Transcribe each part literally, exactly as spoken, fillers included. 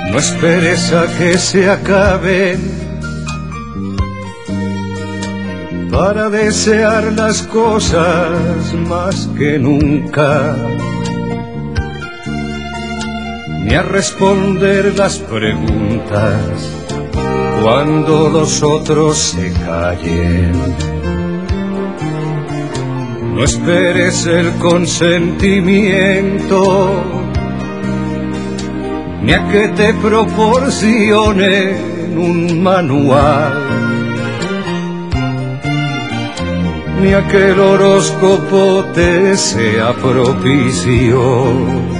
No esperes a que se acaben para desear las cosas más que nunca, ni a responder las preguntas cuando los otros se callen. No esperes el consentimiento, ni a que te proporcionen un manual, ni a que el horóscopo te sea propicio,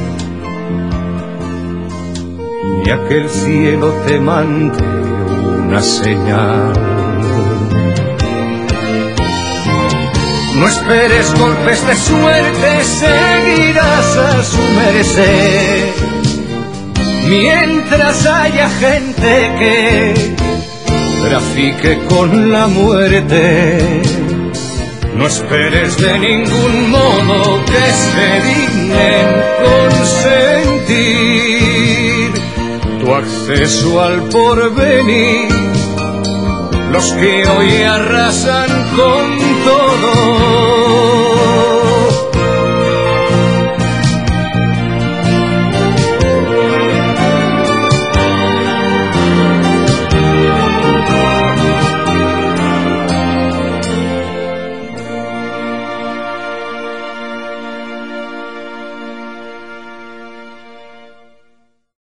ni a que el cielo te mande una señal. No esperes golpes de suerte, seguirás a su merced, mientras haya gente que trafique con la muerte. No esperes de ningún modo que se dignen consentir tu acceso al porvenir los que hoy arrasan con